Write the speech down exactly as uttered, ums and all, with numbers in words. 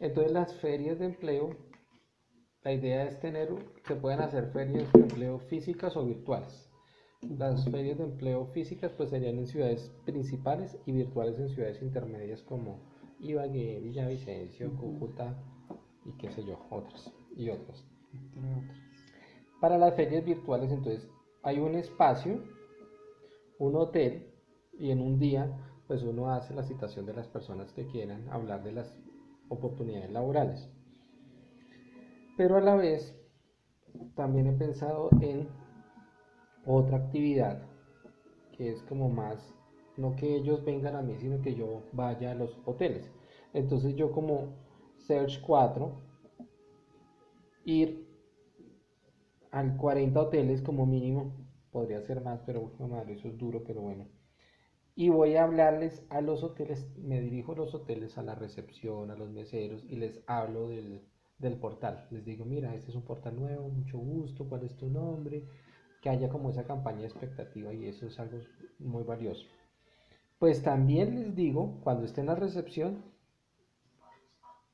Entonces las ferias de empleo, la idea es tener, se pueden hacer ferias de empleo físicas o virtuales. Las ferias de empleo físicas pues serían en ciudades principales y virtuales en ciudades intermedias como Ibagué, Villavicencio, Cúcuta y qué sé yo, otras y otras. Entre otras. Para las ferias virtuales entonces hay un espacio, un hotel y en un día pues uno hace la citación de las personas que quieran hablar de las oportunidades laborales. Pero a la vez también he pensado en otra actividad que es como más, no que ellos vengan a mí, sino que yo vaya a los hoteles. Entonces yo como Search cuatro, ir al cuarenta hoteles como mínimo, podría ser más, pero no, madre, eso es duro, pero bueno. Y voy a hablarles a los hoteles, me dirijo a los hoteles, a la recepción, a los meseros y les hablo del, del portal. Les digo, mira, este es un portal nuevo, mucho gusto, ¿cuál es tu nombre? Que haya como esa campaña de expectativa y eso es algo muy valioso. Pues también les digo, cuando esté en la recepción,